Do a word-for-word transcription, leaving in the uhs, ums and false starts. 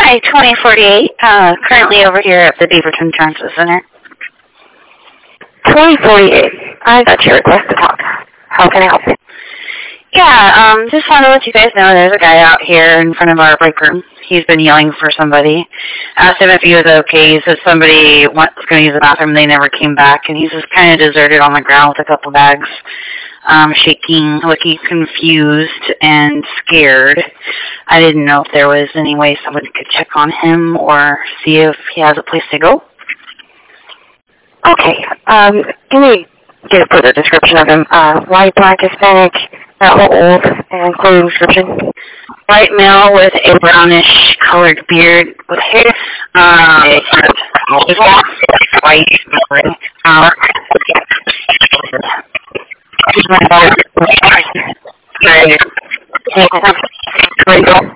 Hi, twenty forty-eight, uh, currently over here at the Beaverton Transit Center. twenty forty-eight, I got your request to talk. How can I help you? Yeah, um, just wanted to let you guys know there's a guy out here in front of our break room. He's been yelling for somebody. Asked him if he was okay. He said somebody was going to use the bathroom. They never came back, and he's just kind of deserted on the ground with a couple bags, um, shaking, looking confused and scared. I didn't know if there was any way somebody could check on him or see if he has a place to go. Okay, um, can you get a further description of him? Uh, white, black, Hispanic, how old, and including description? White male with a brownish colored beard with hair. Um, white, um, Right.